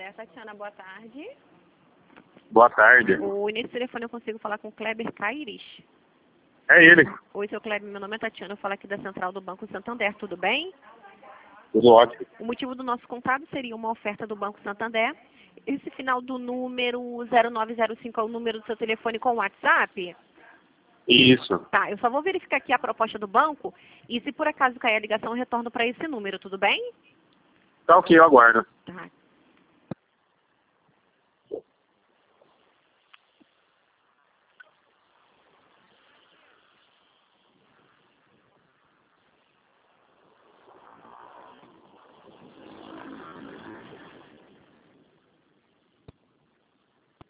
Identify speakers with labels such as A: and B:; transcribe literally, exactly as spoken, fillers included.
A: É, Tatiana, boa tarde.
B: Boa tarde.
A: Oi, nesse telefone eu consigo falar com o Kleber Caires.
B: É ele.
A: Oi, seu Kleber, meu nome é Tatiana, eu falo aqui da Central do Banco Santander, tudo bem?
B: Tudo ótimo.
A: O motivo do nosso contato seria uma oferta do Banco Santander. Esse final do número zero nove zero cinco é o número do seu telefone com WhatsApp?
B: Isso.
A: Tá, eu só vou verificar aqui a proposta do banco e se por acaso cair a ligação eu retorno para esse número, tudo bem?
B: Tá ok, eu aguardo.
A: Tá.